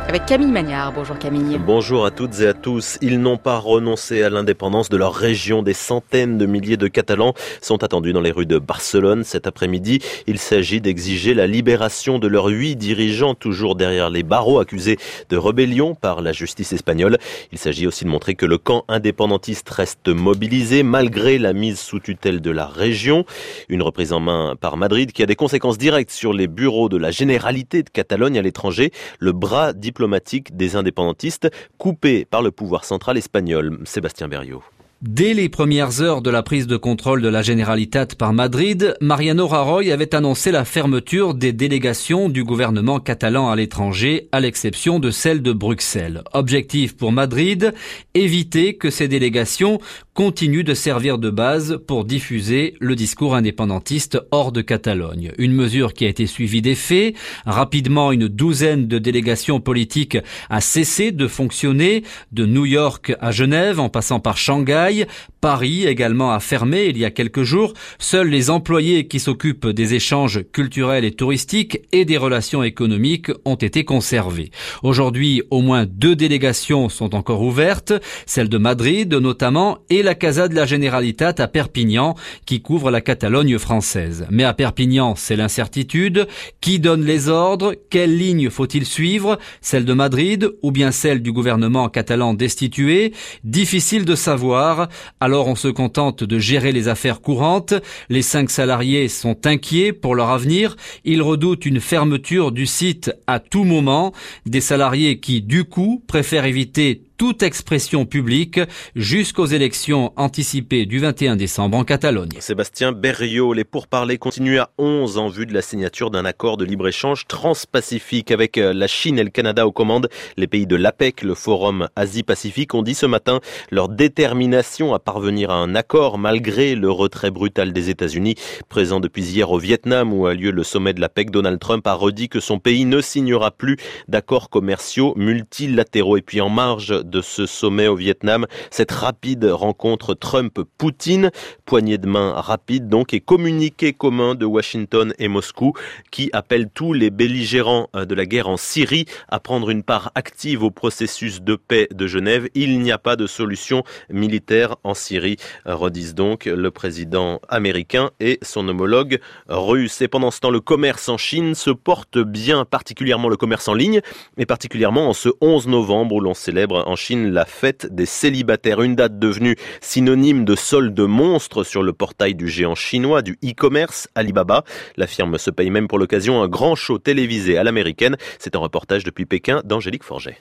avec Camille Magnard. Bonjour Camille. Bonjour à toutes et à tous. Ils n'ont pas renoncé à l'indépendance de leur région. Des centaines de milliers de Catalans sont attendus dans les rues de Barcelone cet après-midi. Il s'agit d'exiger la libération de leurs 8 dirigeants toujours derrière les barreaux accusés de rébellion par la justice espagnole. Il s'agit aussi de montrer que le camp indépendantiste reste mobilisé malgré la mise sous tutelle de la région. Une reprise en main par Madrid qui a des conséquences directes sur les bureaux de la Généralité de Catalogne à l'étranger. Le bras diplomatique des indépendantistes, coupé par le pouvoir central espagnol. Sébastien Berriot. Dès les premières heures de la prise de contrôle de la Generalitat par Madrid, Mariano Rajoy avait annoncé la fermeture des délégations du gouvernement catalan à l'étranger, à l'exception de celle de Bruxelles. Objectif pour Madrid, éviter que ces délégations continuent de servir de base pour diffuser le discours indépendantiste hors de Catalogne. Une mesure qui a été suivie des faits. Rapidement, une douzaine de délégations politiques a cessé de fonctionner, de New York à Genève, en passant par Shanghai. Paris également a fermé il y a quelques jours. Seuls les employés qui s'occupent des échanges culturels et touristiques et des relations économiques ont été conservés. Aujourd'hui, au moins 2 délégations sont encore ouvertes, celle de Madrid notamment et la Casa de la Generalitat à Perpignan qui couvre la Catalogne française. Mais à Perpignan, c'est l'incertitude. Qui donne les ordres? Quelle ligne faut-il suivre? Celle de Madrid ou bien celle du gouvernement catalan destitué? Difficile de savoir. Alors on se contente de gérer les affaires courantes. Les 5 salariés sont inquiets pour leur avenir. Ils redoutent une fermeture du site à tout moment. Des salariés qui, du coup, préfèrent éviter toute expression publique jusqu'aux élections anticipées du 21 décembre en Catalogne. Sébastien Berriot, les pourparlers continuent à 11 en vue de la signature d'un accord de libre-échange transpacifique avec la Chine et le Canada aux commandes. Les pays de l'APEC, le Forum Asie-Pacifique, ont dit ce matin leur détermination à parvenir à un accord malgré le retrait brutal des États-Unis. Présent depuis hier au Vietnam où a lieu le sommet de l'APEC, Donald Trump a redit que son pays ne signera plus d'accords commerciaux multilatéraux. Et puis en marge de ce sommet au Vietnam, cette rapide rencontre Trump-Poutine, poignée de main rapide donc et communiqué commun de Washington et Moscou qui appellent tous les belligérants de la guerre en Syrie à prendre une part active au processus de paix de Genève. Il n'y a pas de solution militaire en Syrie, redisent donc le président américain et son homologue russe. Et pendant ce temps, le commerce en Chine se porte bien, particulièrement le commerce en ligne, et particulièrement en ce 11 novembre où l'on célèbre en Chine la fête des célibataires, une date devenue synonyme de solde monstre sur le portail du géant chinois du e-commerce Alibaba. La firme se paye même pour l'occasion un grand show télévisé à l'américaine. C'est un reportage depuis Pékin d'Angélique Forget.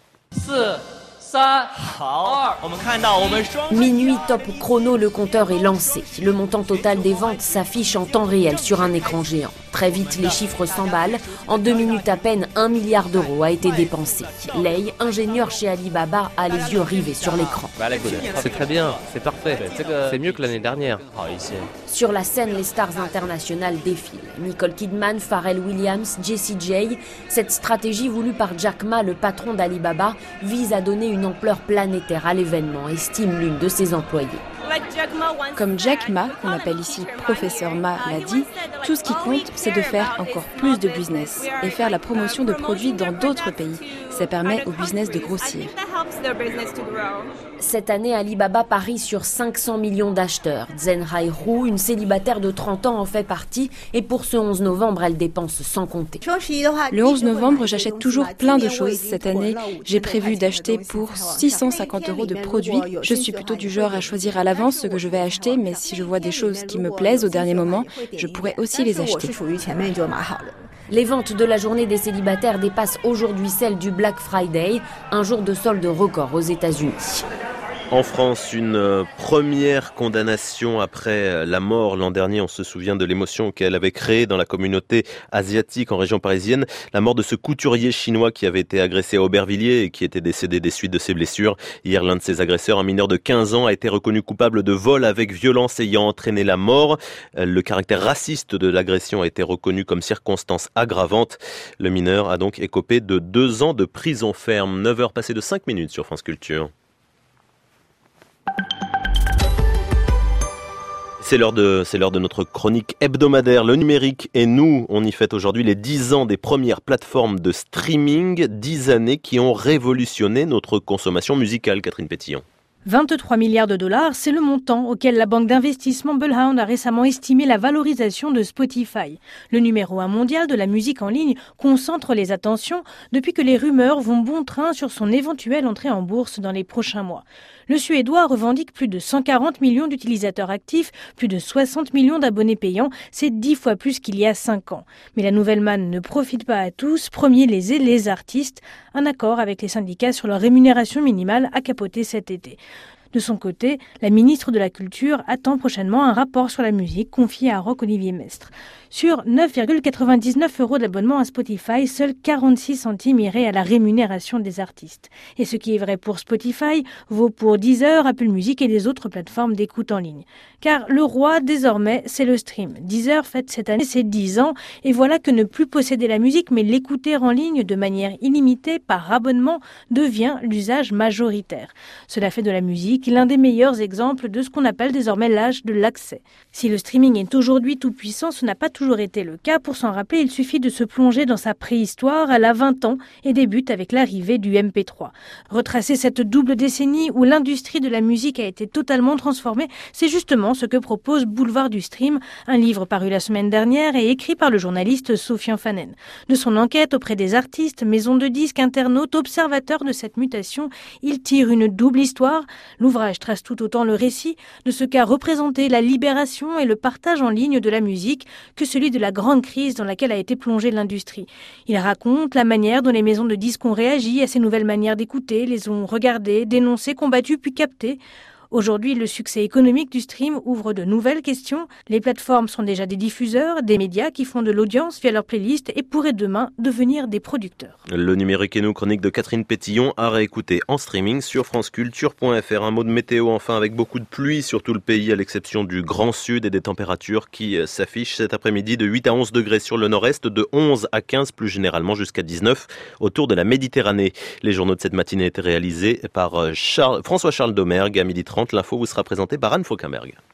Minuit top chrono, le compteur est lancé. Le montant total des ventes s'affiche en temps réel sur un écran géant. Très vite, les chiffres s'emballent. En 2 minutes à peine, 1 milliard d'euros a été dépensé. Lei, ingénieur chez Alibaba, a les yeux rivés sur l'écran. C'est très bien, c'est parfait. C'est mieux que l'année dernière. Sur la scène, les stars internationales défilent. Nicole Kidman, Pharrell Williams, Jessie J. Cette stratégie voulue par Jack Ma, le patron d'Alibaba, vise à donner une ampleur planétaire à l'événement, estime l'une de ses employées. Comme Jack Ma, qu'on appelle ici Professeur Ma, l'a dit, tout ce qui compte, c'est de faire encore plus de business et faire la promotion de produits dans d'autres pays. Ça permet au business de grossir. Cette année, Alibaba parie sur 500 millions d'acheteurs. Zhen Haihu, une célibataire de 30 ans, en fait partie. Et pour ce 11 novembre, elle dépense sans compter. Le 11 novembre, j'achète toujours plein de choses. Cette année, j'ai prévu d'acheter pour 650 € de produits. Je suis plutôt du genre à choisir à l'avance ce que je vais acheter, mais si je vois des choses qui me plaisent au dernier moment, je pourrais aussi les acheter. Les ventes de la journée des célibataires dépassent aujourd'hui celles du Black Friday, un jour de solde record aux États-Unis. En France, une première condamnation après la mort l'an dernier. On se souvient de l'émotion qu'elle avait créée dans la communauté asiatique en région parisienne. La mort de ce couturier chinois qui avait été agressé à Aubervilliers et qui était décédé des suites de ses blessures. Hier, l'un de ses agresseurs, un mineur de 15 ans, a été reconnu coupable de vol avec violence ayant entraîné la mort. Le caractère raciste de l'agression a été reconnu comme circonstance aggravante. Le mineur a donc écopé de 2 ans de prison ferme. 9h passées de 5 minutes sur France Culture. C'est l'heure de notre chronique hebdomadaire, le numérique et nous. On y fête aujourd'hui les 10 ans des premières plateformes de streaming, 10 années qui ont révolutionné notre consommation musicale, Catherine Pétillon. 23 milliards de dollars, c'est le montant auquel la banque d'investissement Bullhound a récemment estimé la valorisation de Spotify. Le numéro 1 mondial de la musique en ligne concentre les attentions depuis que les rumeurs vont bon train sur son éventuelle entrée en bourse dans les prochains mois. Le Suédois revendique plus de 140 millions d'utilisateurs actifs, plus de 60 millions d'abonnés payants, c'est 10 fois plus qu'il y a 5 ans. Mais la nouvelle manne ne profite pas à tous, premiers les artistes. Un accord avec les syndicats sur leur rémunération minimale a capoté cet été. De son côté, la ministre de la Culture attend prochainement un rapport sur la musique confié à Roch-Olivier Mestre. Sur 9,99 € d'abonnement à Spotify, seuls 46 centimes iraient à la rémunération des artistes. Et ce qui est vrai pour Spotify vaut pour Deezer, Apple Music et les autres plateformes d'écoute en ligne. Car le roi, désormais, c'est le stream. Deezer fête cette année ses 10 ans et voilà que ne plus posséder la musique mais l'écouter en ligne de manière illimitée par abonnement devient l'usage majoritaire. Cela fait de la musique l'un des meilleurs exemples de ce qu'on appelle désormais l'âge de l'accès. Si le streaming est aujourd'hui tout puissant, ce n'a pas toujours été le cas. Pour s'en rappeler, il suffit de se plonger dans sa préhistoire. Elle a 20 ans et débute avec l'arrivée du MP3. Retracer cette double décennie où l'industrie de la musique a été totalement transformée, c'est justement ce que propose Boulevard du Stream, un livre paru la semaine dernière et écrit par le journaliste Sofian Fanen. De son enquête auprès des artistes, maisons de disques, internautes, observateurs de cette mutation, il tire une double histoire. L'ouvrage trace tout autant le récit de ce qu'a représenté la libération et le partage en ligne de la musique que celui de la grande crise dans laquelle a été plongée l'industrie. Il raconte la manière dont les maisons de disques ont réagi à ces nouvelles manières d'écouter, les ont regardées, dénoncées, combattues puis captées. Aujourd'hui, le succès économique du stream ouvre de nouvelles questions. Les plateformes sont déjà des diffuseurs, des médias qui font de l'audience via leurs playlists et pourraient demain devenir des producteurs. Le numérique et nous, chronique de Catherine Pétillon, à réécouter en streaming sur franceculture.fr. Un mot de météo enfin avec beaucoup de pluie sur tout le pays à l'exception du Grand Sud et des températures qui s'affichent cet après-midi de 8 à 11 degrés sur le nord-est, de 11 à 15 plus généralement jusqu'à 19 autour de la Méditerranée. Les journaux de cette matinée étaient réalisés par François-Charles Domergue à 12h30. L'info vous sera présentée par Anne Fauquemberg.